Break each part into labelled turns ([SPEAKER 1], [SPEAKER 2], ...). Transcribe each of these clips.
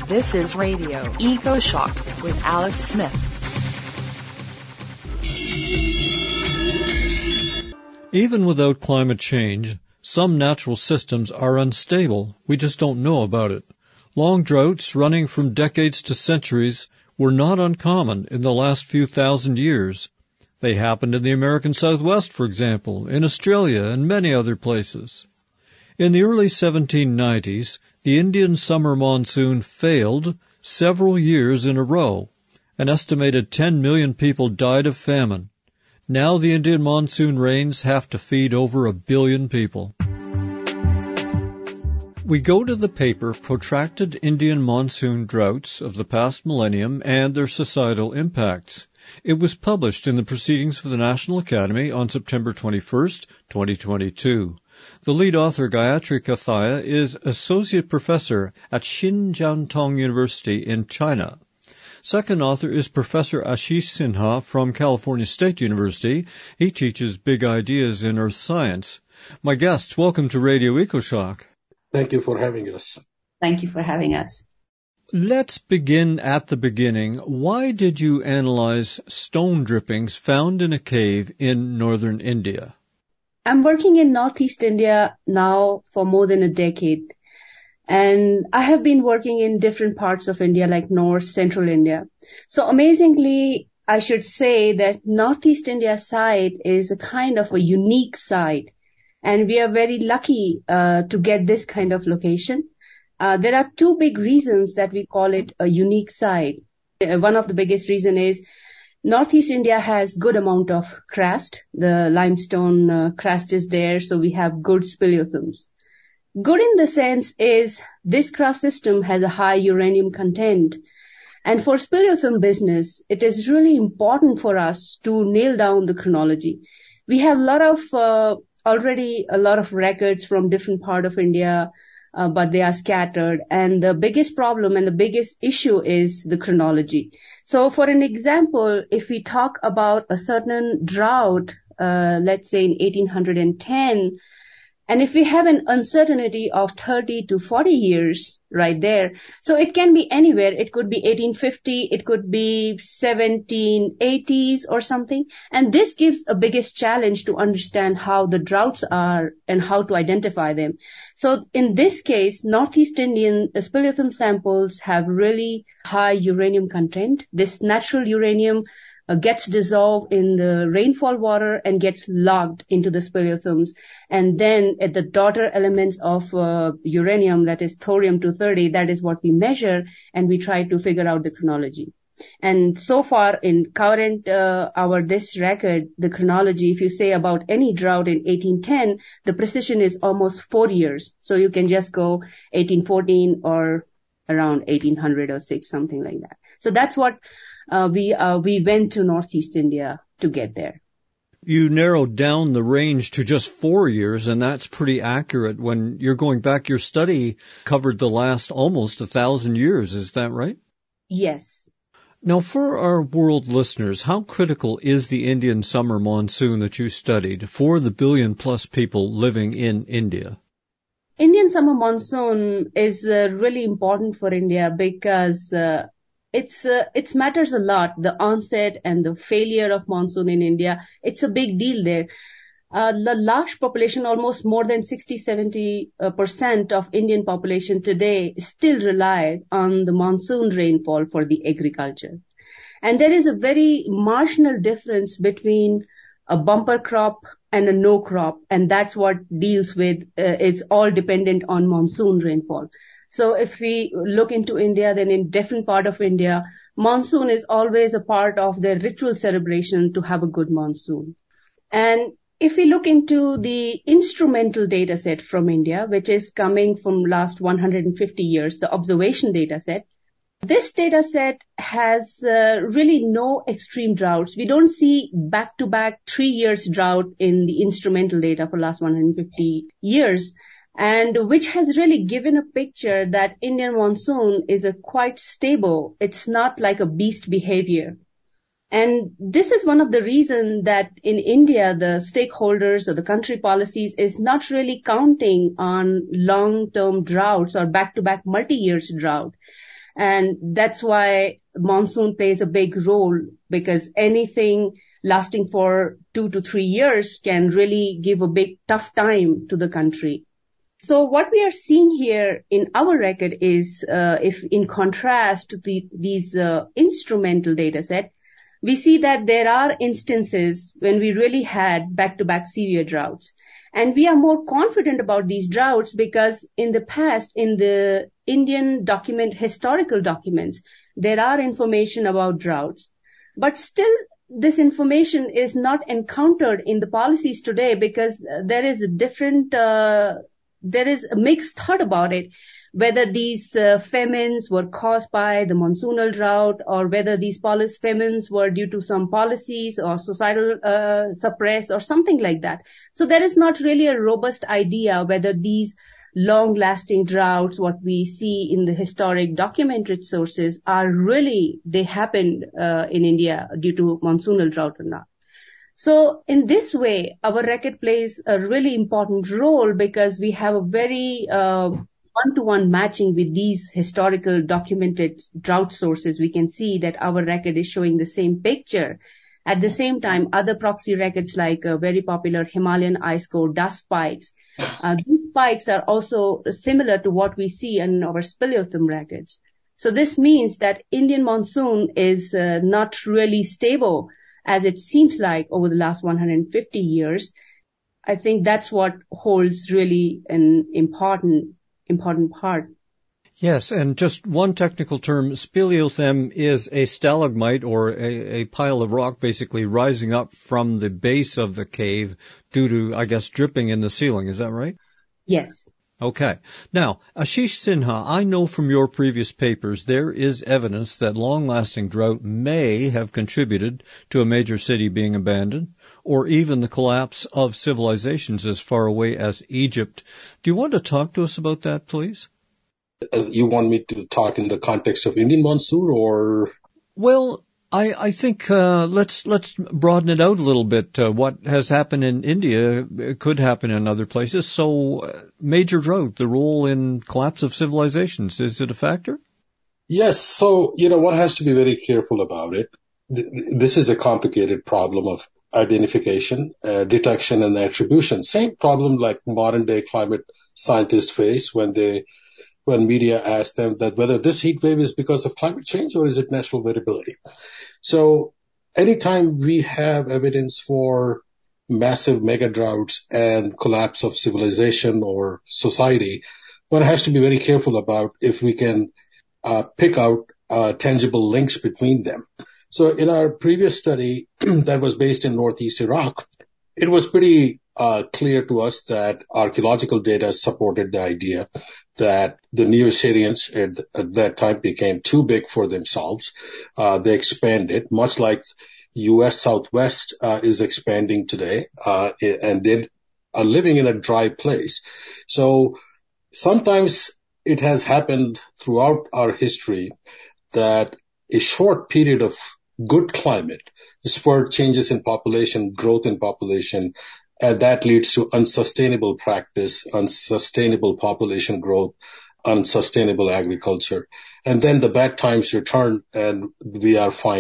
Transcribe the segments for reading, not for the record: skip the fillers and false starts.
[SPEAKER 1] This is Radio Eco Shock with Alex Smith.
[SPEAKER 2] Even without climate change, some natural systems are unstable. We just don't know about it. Long droughts running from decades to centuries were not uncommon in the last few thousand years. They happened in the American Southwest, for example, in Australia and many other places. In the early 1790s, the Indian summer monsoon failed several years in a row. An estimated 10 million people died of famine. Now the Indian monsoon rains have to feed over 1 billion people. We go to the paper Protracted Indian Monsoon Droughts of the Past Millennium and Their Societal Impacts. It was published in the Proceedings of the National Academy on September 21st, 2022. The lead author, Gayatri Kathaya, is Associate Professor at Xinjiang University in China. Second author is Professor Ashish Sinha from California State University. He teaches big ideas in earth science. My guests, welcome to Radio EcoShock.
[SPEAKER 3] Thank you for having us.
[SPEAKER 4] Thank you for having us.
[SPEAKER 2] Let's begin at the beginning. Why did you analyze stone drippings found in a cave in northern India?
[SPEAKER 4] I'm working in Northeast India now for more than a decade. And I have been working in different parts of India, like North, Central India. So amazingly, I should say that Northeast India site is a kind of a unique site. And we are very lucky to get this kind of location. There are two big reasons that we call it a unique site. One of the biggest reason is Northeast India has good amount of crust. The limestone crust is there, so we have good speleothems. Good in the sense is this crust system has a high uranium content. And for speleothem business, it is really important for us to nail down the chronology. We have already a lot of records from different part of India, but they are scattered. And the biggest problem and the biggest issue is the chronology. So for an example, if we talk about a certain drought, let's say in 1810, and if we have an uncertainty of 30 to 40 years right there, so it can be anywhere. It could be 1850, it could be 1780s or something. And this gives a biggest challenge to understand how the droughts are and how to identify them. So in this case, Northeast Indian speleothem samples have really high uranium content. This natural uranium gets dissolved in the rainfall water and gets logged into the speleothems. And then at the daughter elements of uranium, that is thorium-230, that is what we measure, and we try to figure out the chronology. And so far in current, this record, the chronology, if you say about any drought in 1810, the precision is almost 4 years. So you can just go 1814 or around 1800 or 6, something like that. So that's what we went to Northeast India to get there.
[SPEAKER 2] You narrowed down the range to just 4 years, and that's pretty accurate. When you're going back, your study covered the last almost 1,000 years. Is that right?
[SPEAKER 4] Yes.
[SPEAKER 2] Now, for our world listeners, how critical is the Indian summer monsoon that you studied for the 1 billion plus people living in India?
[SPEAKER 4] Indian summer monsoon is really important for India because it matters a lot, the onset and the failure of monsoon in India. It's a big deal there. The large population, almost more than 60-70% of Indian population today still relies on the monsoon rainfall for the agriculture. And there is a very marginal difference between a bumper crop and a no crop. And that's what deals with, it's all dependent on monsoon rainfall. So if we look into India, then in different part of India, monsoon is always a part of their ritual celebration to have a good monsoon. And if we look into the instrumental data set from India, which is coming from last 150 years, the observation data set, this data set has really no extreme droughts. We don't see back-to-back 3 years drought in the instrumental data for last 150 years. And which has really given a picture that Indian monsoon is a quite stable. It's not like a beast behavior. And this is one of the reasons that in India, the stakeholders or the country policies is not really counting on long-term droughts or back-to-back multi-years drought. And that's why monsoon plays a big role, because anything lasting for 2 to 3 years can really give a big tough time to the country. So what we are seeing here in our record is, if in contrast to these instrumental data set, we see that there are instances when we really had back-to-back severe droughts. And we are more confident about these droughts because in the past, in the Indian historical documents, there are information about droughts. But still, this information is not encountered in the policies today because there is a mixed thought about it, whether these famines were caused by the monsoonal drought or whether these famines were due to some policies or societal suppress or something like that. So there is not really a robust idea whether these long-lasting droughts, what we see in the historic documented sources, they happened in India due to monsoonal drought or not. So in this way, our record plays a really important role because we have a very one-to-one matching with these historical documented drought sources. We can see that our record is showing the same picture. At the same time, other proxy records like very popular Himalayan ice core dust spikes, these spikes are also similar to what we see in our speleothem records. So this means that Indian monsoon is not really stable as it seems like over the last 150 years. I think that's what holds really an important part.
[SPEAKER 2] Yes, and just one technical term, speleothem is a stalagmite or a pile of rock basically rising up from the base of the cave due to, I guess, dripping in the ceiling. Is that right?
[SPEAKER 4] Yes.
[SPEAKER 2] Okay. Now, Ashish Sinha, I know from your previous papers there is evidence that long-lasting drought may have contributed to a major city being abandoned, or even the collapse of civilizations as far away as Egypt. Do you want to talk to us about that, please?
[SPEAKER 3] You want me to talk in the context of Indian monsoon or?
[SPEAKER 2] Well, I think let's broaden it out a little bit. What has happened in India could happen in other places. So major drought, the role in collapse of civilizations, is it a factor?
[SPEAKER 3] Yes. So, one has to be very careful about it. This is a complicated problem of identification, detection, and attribution. Same problem like modern day climate scientists face when media ask them that whether this heat wave is because of climate change or is it natural variability. So anytime we have evidence for massive mega droughts and collapse of civilization or society, one has to be very careful about if we can pick out tangible links between them. So in our previous study that was based in Northeast Iraq, it was pretty clear to us that archaeological data supported the idea that the Neo-Assyrians at that time became too big for themselves. They expanded, much like U.S. Southwest is expanding today, and they are living in a dry place. So sometimes it has happened throughout our history that a short period of good climate spurred changes in population, growth in population, and that leads to unsustainable practice, unsustainable population growth, unsustainable agriculture. And then the bad times return and we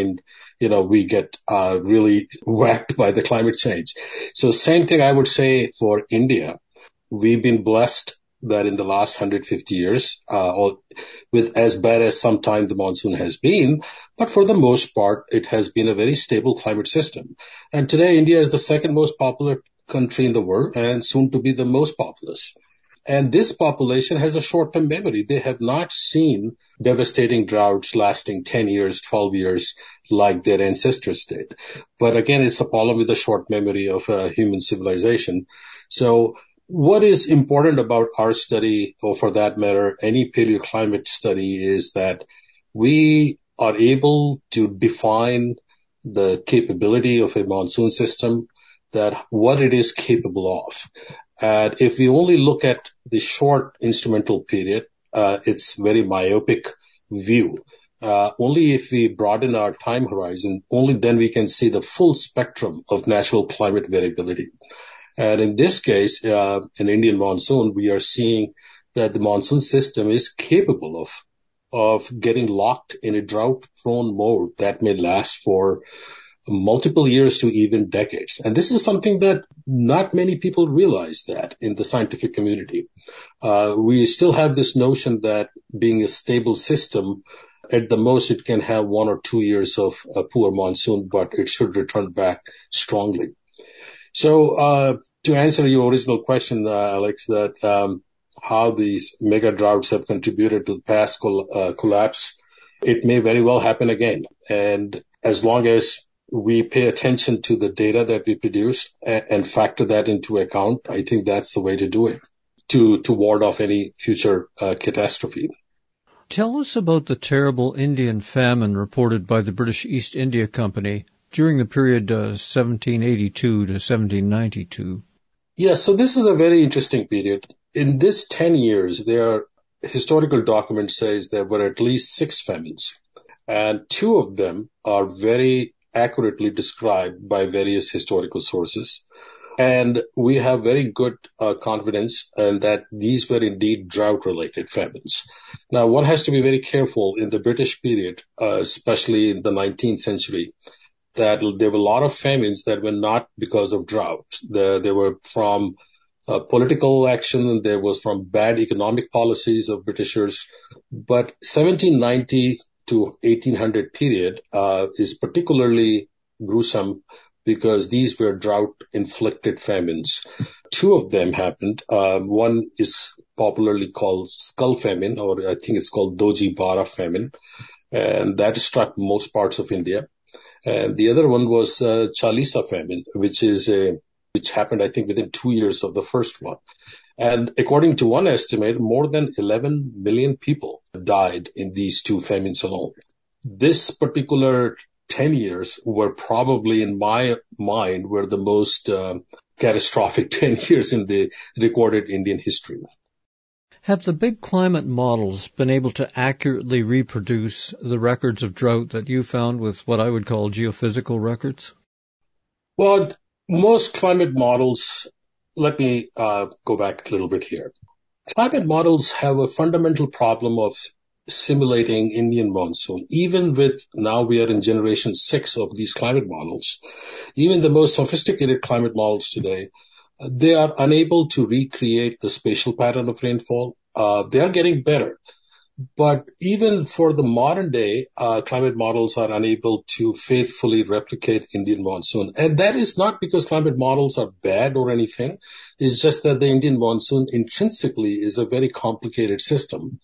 [SPEAKER 3] get really whacked by the climate change. So same thing I would say for India. We've been blessed that in the last 150 years, with as bad as sometime the monsoon has been, but for the most part, it has been a very stable climate system. And today, India is the second most popular country in the world and soon to be the most populous. And this population has a short-term memory. They have not seen devastating droughts lasting 10 years, 12 years like their ancestors did. But again, it's a problem with the short memory of human civilization. So what is important about our study, or for that matter, any paleoclimate study, is that we are able to define the capability of a monsoon system, that what it is capable of. And if we only look at the short instrumental period, it's very myopic view. Only if we broaden our time horizon, only then we can see the full spectrum of natural climate variability. And in this case, in Indian monsoon, we are seeing that the monsoon system is capable of getting locked in a drought-prone mode that may last for multiple years to even decades. And this is something that not many people realize that in the scientific community. We still have this notion that being a stable system, at the most it can have 1 or 2 years of a poor monsoon, but it should return back strongly. So to answer your original question, Alex, that how these mega droughts have contributed to the past collapse, it may very well happen again. And as long as we pay attention to the data that we produce and factor that into account, I think that's the way to do it, to ward off any future catastrophe.
[SPEAKER 2] Tell us about the terrible Indian famine reported by the British East India Company during the period 1782 to 1792.
[SPEAKER 3] Yes, so this is a very interesting period. In this 10 years, their historical document says there were at least 6 famines, and 2 of them are very accurately described by various historical sources. And we have very good confidence that these were indeed drought-related famines. Now, one has to be very careful in the British period, especially in the 19th century, that there were a lot of famines that were not because of drought. They were from political action, and there was from bad economic policies of Britishers. But 1790 to 1800 period is particularly gruesome because these were drought-inflicted famines. 2 of them happened. One is popularly called skull famine, or I think it's called Doji Bara famine, and that struck most parts of India. And the other one was Chalisa famine, which happened, I think, within 2 years of the first one. And according to one estimate, more than 11 million people died in these 2 famines alone. This particular 10 years were probably, in my mind, were the most catastrophic 10 years in the recorded Indian history.
[SPEAKER 2] Have the big climate models been able to accurately reproduce the records of drought that you found with what I would call geophysical records?
[SPEAKER 3] Well, most climate models, let me go back a little bit here. Climate models have a fundamental problem of simulating Indian monsoon. Even with, now we are in generation 6 of these climate models, even the most sophisticated climate models today, they are unable to recreate the spatial pattern of rainfall. They are getting better. But even for the modern day, climate models are unable to faithfully replicate Indian monsoon. And that is not because climate models are bad or anything. It's just that the Indian monsoon intrinsically is a very complicated system.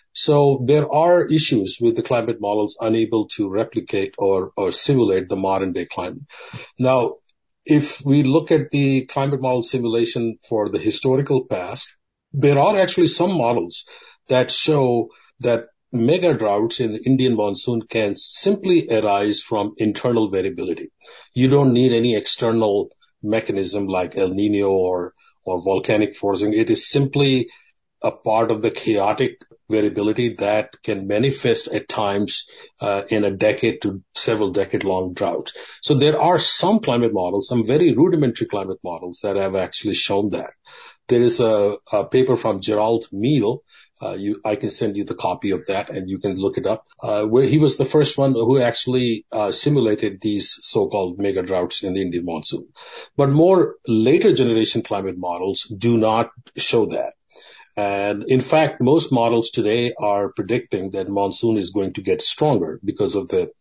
[SPEAKER 3] So there are issues with the climate models unable to replicate or simulate the modern day climate. Now, if we look at the climate model simulation for the historical past, there are actually some models that show that mega droughts in the Indian monsoon can simply arise from internal variability. You don't need any external mechanism like El Nino or volcanic forcing. It is simply a part of the chaotic variability that can manifest at times in a decade to several decade-long droughts. So there are some climate models, some very rudimentary climate models that have actually shown that. There is a paper from Gerald Meal. I can send you the copy of that and you can look it up, where he was the first one who actually simulated these so-called mega droughts in the Indian monsoon. But more later generation climate models do not show that. And in fact, most models today are predicting that monsoon is going to get stronger because of the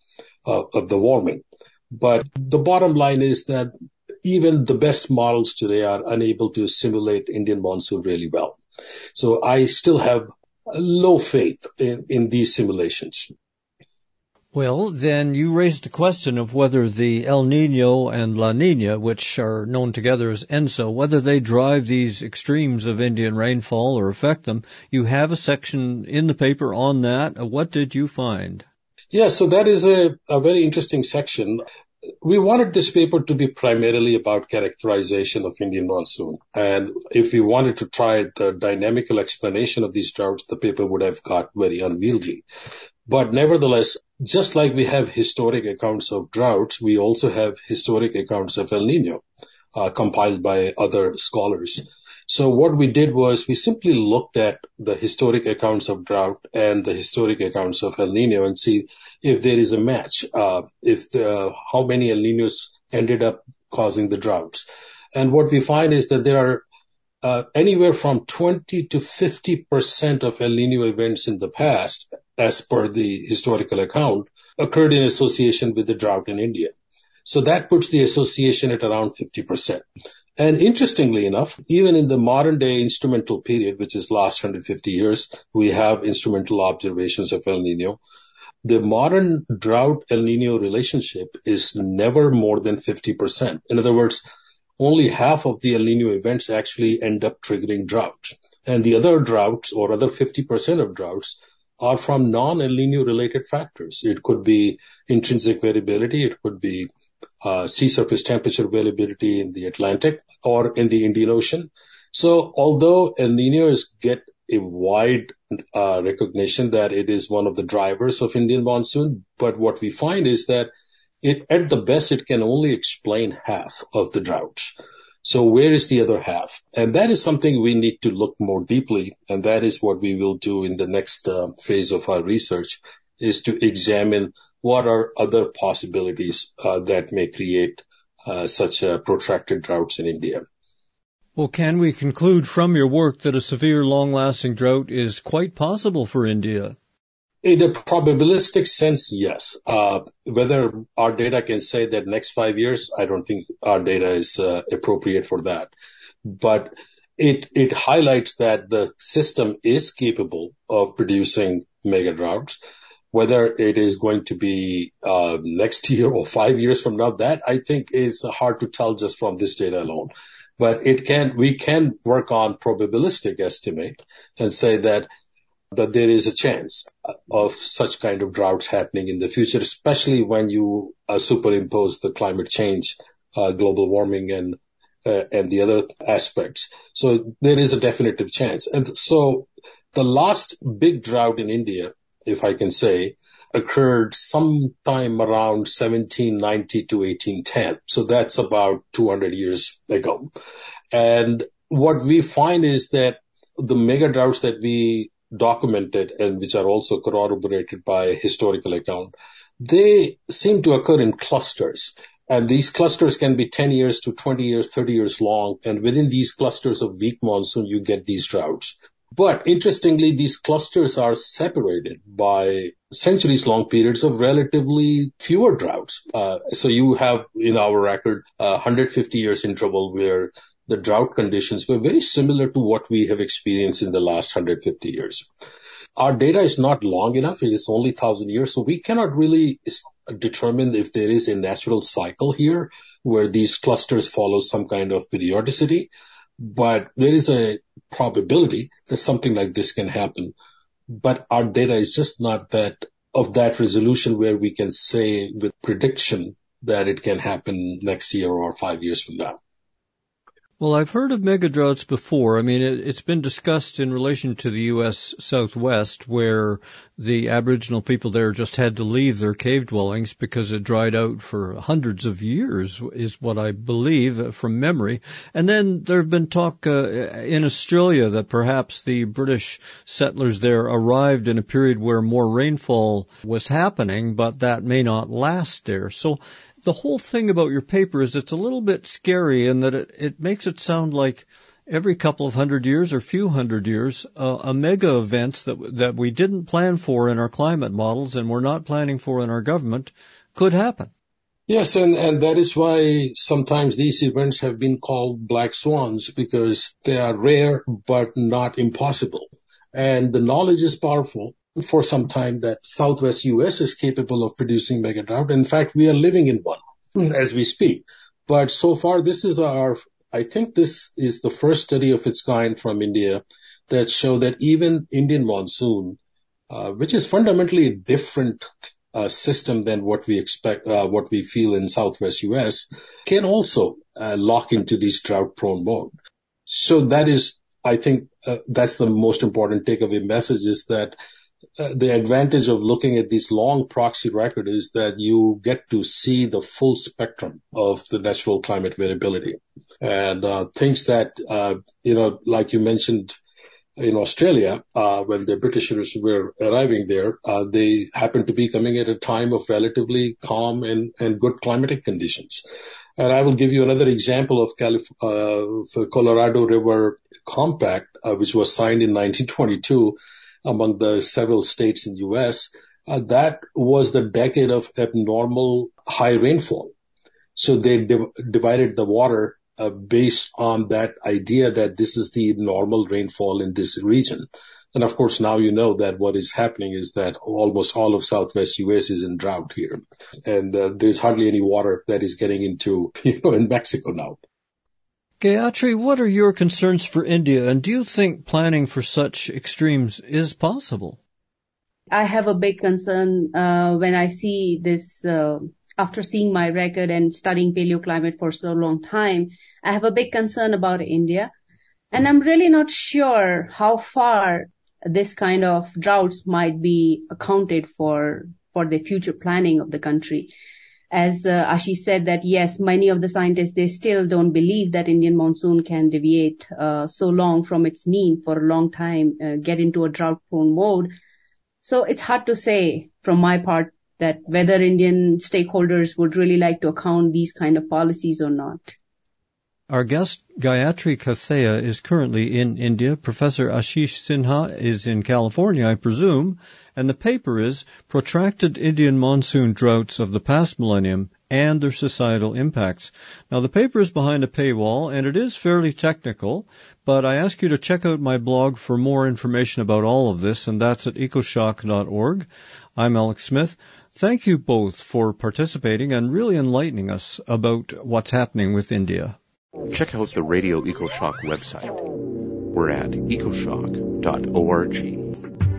[SPEAKER 3] warming. But the bottom line is that even the best models today are unable to simulate Indian monsoon really well. So I still have low faith in these simulations.
[SPEAKER 2] Well, then you raised the question of whether the El Nino and La Nina, which are known together as ENSO, whether they drive these extremes of Indian rainfall or affect them. You have a section in the paper on that. What did you find?
[SPEAKER 3] Yeah, so that is a very interesting section. We wanted this paper to be primarily about characterization of Indian monsoon. And if we wanted to try the dynamical explanation of these droughts, the paper would have got very unwieldy. But nevertheless, just like we have historic accounts of droughts, we also have historic accounts of El Nino, compiled by other scholars. So what we did was we simply looked at the historic accounts of drought and the historic accounts of El Nino and see if there is a match, how many El Ninos ended up causing the droughts. And what we find is that there are anywhere from 20 to 50% of El Nino events in the past, as per the historical account, occurred in association with the drought in India. So that puts the association at around 50%. And interestingly enough, even in the modern day instrumental period, which is last 150 years, we have instrumental observations of El Nino. The modern drought El Nino relationship is never more than 50%. In other words, only half of the El Nino events actually end up triggering droughts. And the other droughts, or other 50% of droughts, are from non-El Nino related factors. It could be intrinsic variability. It could be sea surface temperature variability in the Atlantic or in the Indian Ocean. So although El Ninos get a wide recognition that it is one of the drivers of Indian monsoon, but what we find is that at the best, it can only explain half of the droughts. So where is the other half? And that is something we need to look more deeply. And that is what we will do in the next phase of our research, is to examine what are other possibilities that may create such protracted droughts in India.
[SPEAKER 2] Well, can we conclude from your work that a severe, long-lasting drought is quite possible for India?
[SPEAKER 3] In a probabilistic sense, yes. Whether our data can say that next 5 years, I don't think our data is appropriate for that. But it highlights that the system is capable of producing mega droughts. Whether it is going to be next year or 5 years from now, that I think is hard to tell just from this data alone. But we can work on probabilistic estimate and say that there is a chance of such kind of droughts happening in the future, especially when you superimpose the climate change, global warming, and the other aspects. So there is a definitive chance. And so the last big drought in India, if I can say, occurred sometime around 1790 to 1810. So that's about 200 years ago. And what we find is that the mega droughts that we documented and which are also corroborated by historical account, they seem to occur in clusters. And these clusters can be 10 years to 20 years, 30 years long. And within these clusters of weak monsoon, you get these droughts. But interestingly, these clusters are separated by centuries-long periods of relatively fewer droughts. So you have in our record 150 years interval where the drought conditions were very similar to what we have experienced in the last 150 years. Our data is not long enough. It is only 1,000 years. So we cannot really determine if there is a natural cycle here where these clusters follow some kind of periodicity. But there is a probability that something like this can happen. But our data is just not of that resolution where we can say with prediction that it can happen next year or 5 years from now.
[SPEAKER 2] Well, I've heard of megadroughts before. I mean, it's been discussed in relation to the U.S. Southwest, where the Aboriginal people there just had to leave their cave dwellings because it dried out for hundreds of years, is what I believe from memory. And then there have been talk in Australia that perhaps the British settlers there arrived in a period where more rainfall was happening, but that may not last there. So the whole thing about your paper is it's a little bit scary in that it makes it sound like every couple of hundred years or few hundred years, a mega events that we didn't plan for in our climate models and we're not planning for in our government could happen.
[SPEAKER 3] Yes, and that is why sometimes these events have been called black swans, because they are rare but not impossible. And the knowledge is powerful for some time that Southwest U.S. is capable of producing mega drought. In fact, we are living in one as we speak. But so far, I think this is the first study of its kind from India that show that even Indian monsoon, which is fundamentally a different system than what we expect, what we feel in Southwest U.S., can also lock into this drought-prone mode. So that is, I think, that's the most important takeaway message, is that the advantage of looking at this long proxy record is that you get to see the full spectrum of the natural climate variability. And things that, like you mentioned in Australia, when the Britishers were arriving there, they happened to be coming at a time of relatively calm and good climatic conditions. And I will give you another example of the Colorado River Compact, which was signed in 1922 among the several states in the U.S. That was the decade of abnormal high rainfall. So they divided the water based on that idea that this is the normal rainfall in this region. And of course, now you know that what is happening is that almost all of Southwest U.S. is in drought here. And there's hardly any water that is getting into, in Mexico now.
[SPEAKER 2] Gayatri, what are your concerns for India, and do you think planning for such extremes is possible?
[SPEAKER 4] I have a big concern when I see this, after seeing my record and studying paleoclimate for so long time, I have a big concern about India. And I'm really not sure how far this kind of droughts might be accounted for the future planning of the country. As Ashish said that, yes, many of the scientists, they still don't believe that Indian monsoon can deviate so long from its mean for a long time, get into a drought-prone mode. So it's hard to say from my part that whether Indian stakeholders would really like to account these kind of policies or not.
[SPEAKER 2] Our guest, Gayatri Katheya, is currently in India. Professor Ashish Sinha is in California, I presume, and the paper is Protracted Indian Monsoon Droughts of the Past Millennium and Their Societal Impacts. Now, the paper is behind a paywall, and it is fairly technical, but I ask you to check out my blog for more information about all of this, and that's at ecoshock.org. I'm Alex Smith. Thank you both for participating and really enlightening us about what's happening with India.
[SPEAKER 5] Check out the Radio EcoShock website. We're at ecoshock.org.